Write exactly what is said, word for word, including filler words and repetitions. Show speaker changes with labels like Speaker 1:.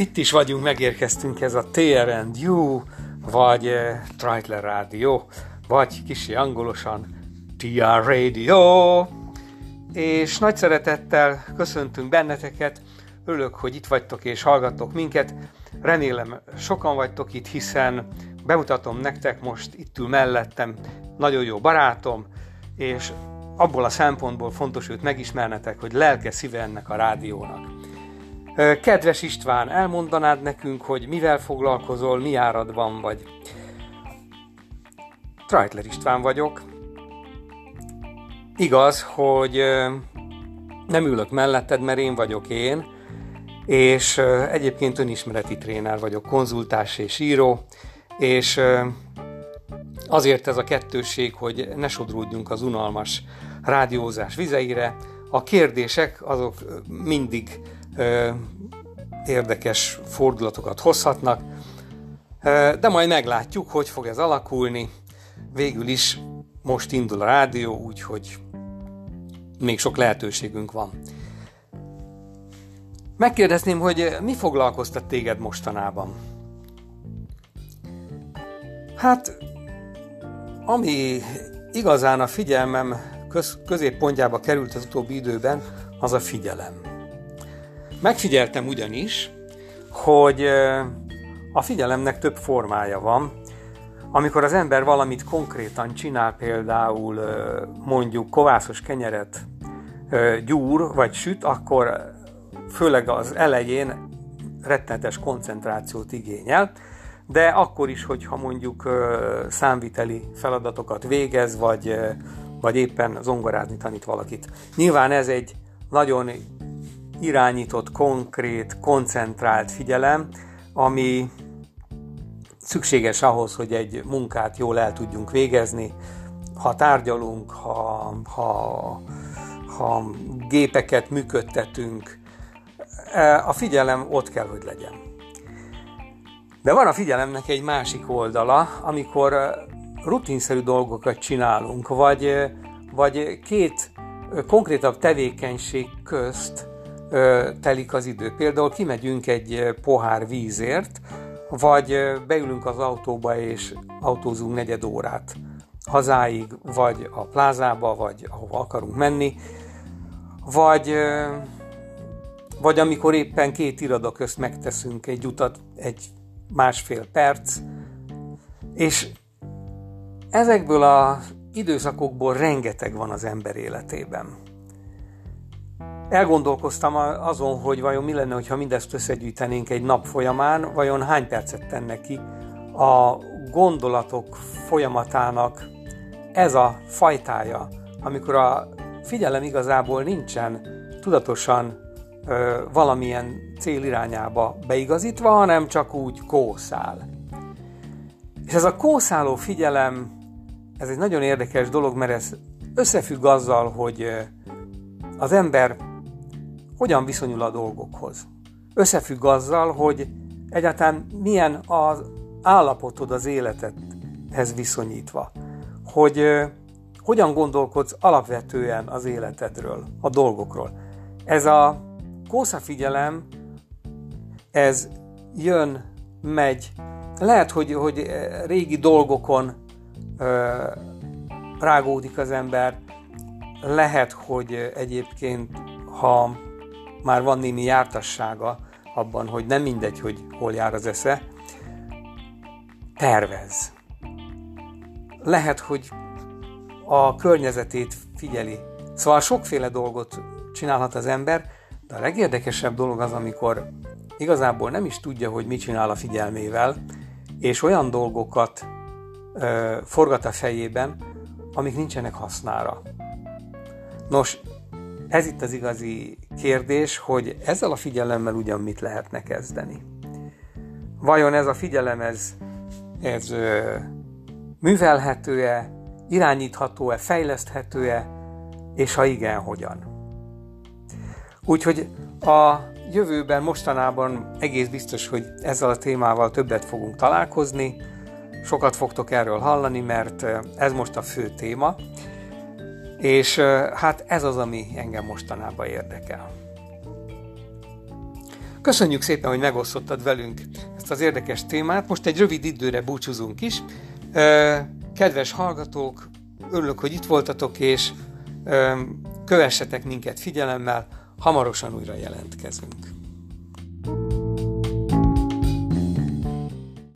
Speaker 1: Itt is vagyunk, megérkeztünk, ez a té er and u, vagy uh, Trajtler Rádió, vagy kicsi angolosan té er Radio, és nagy szeretettel köszöntünk benneteket, örülök, hogy itt vagytok és hallgattok minket, remélem sokan vagytok itt, hiszen bemutatom nektek, most itt ül mellettem nagyon jó barátom, és abból a szempontból fontos őt megismernetek, hogy lelke szíve ennek a rádiónak. Kedves István, elmondanád nekünk, hogy mivel foglalkozol, mi árad van, vagy? Trajtler István vagyok. Igaz, hogy nem ülök melletted, mert én vagyok én, és egyébként önismereti tréner vagyok, konzultás és író, és azért ez a kettősség, hogy ne sodródjunk az unalmas rádiózás vizeire. A kérdések azok mindig ö, érdekes fordulatokat hozhatnak, ö, de majd meglátjuk, hogy fog ez alakulni. Végül is most indul a rádió, úgyhogy még sok lehetőségünk van. Megkérdezném, hogy mi foglalkoztat téged mostanában? Hát, ami igazán a figyelmem köz, középpontjába került az utóbbi időben, az a figyelem. Megfigyeltem ugyanis, hogy a figyelemnek több formája van. Amikor az ember valamit konkrétan csinál, például mondjuk kovászos kenyeret gyúr vagy süt, akkor főleg az elején rettenetes koncentrációt igényel, de akkor is, hogyha mondjuk számviteli feladatokat végez, vagy, vagy éppen zongorázni tanít valakit. Nyilván ez egy nagyon irányított, konkrét, koncentrált figyelem, ami szükséges ahhoz, hogy egy munkát jól el tudjunk végezni. Ha tárgyalunk, ha, ha, ha gépeket működtetünk, a figyelem ott kell, hogy legyen. De van a figyelemnek egy másik oldala, amikor rutinszerű dolgokat csinálunk, vagy, vagy két konkrétabb tevékenység közt telik az idő. Például kimegyünk egy pohár vízért, vagy beülünk az autóba és autózunk negyed órát hazáig, vagy a plázába, vagy ahova akarunk menni, vagy, vagy amikor éppen két iroda közt megteszünk egy utat, egy másfél perc, és ezekből az időszakokból rengeteg van az ember életében. Elgondolkoztam azon, hogy vajon mi lenne, ha mindezt összegyűjtenénk egy nap folyamán, vajon hány percet tenne ki a gondolatok folyamatának ez a fajtája, amikor a figyelem igazából nincsen tudatosan ö, valamilyen cél irányába beigazítva, hanem csak úgy kószál. És ez a kószáló figyelem, ez egy nagyon érdekes dolog, mert ez összefügg azzal, hogy az ember hogyan viszonyul a dolgokhoz. Összefügg azzal, hogy egyáltalán milyen az állapotod az életedhez viszonyítva. Hogy uh, hogyan gondolkodsz alapvetően az életedről, a dolgokról. Ez a kószafigyelem, ez jön, megy. Lehet, hogy, hogy régi dolgokon uh, rágódik az ember. Lehet, hogy egyébként, ha már van némi jártassága abban, hogy nem mindegy, hogy hol jár az esze, tervez. Lehet, hogy a környezetét figyeli. Szóval sokféle dolgot csinálhat az ember, de a legérdekesebb dolog az, amikor igazából nem is tudja, hogy mit csinál a figyelmével, és olyan dolgokat ö, forgat a fejében, amik nincsenek hasznára. Nos, ez itt az igazi kérdés, hogy ezzel a figyelemmel ugyan mit lehetne kezdeni. Vajon ez a figyelem, ez, ez ö, művelhető-e, irányítható-e, fejleszthető-e, és ha igen, hogyan? Úgyhogy a jövőben, mostanában egész biztos, hogy ezzel a témával többet fogunk találkozni, sokat fogtok erről hallani, mert ez most a fő téma, és hát ez az, ami engem mostanában érdekel. Köszönjük szépen, hogy megosztottad velünk ezt az érdekes témát. Most egy rövid időre búcsúzunk is. Kedves hallgatók, örülök, hogy itt voltatok, és kövessetek minket figyelemmel, hamarosan újra jelentkezünk.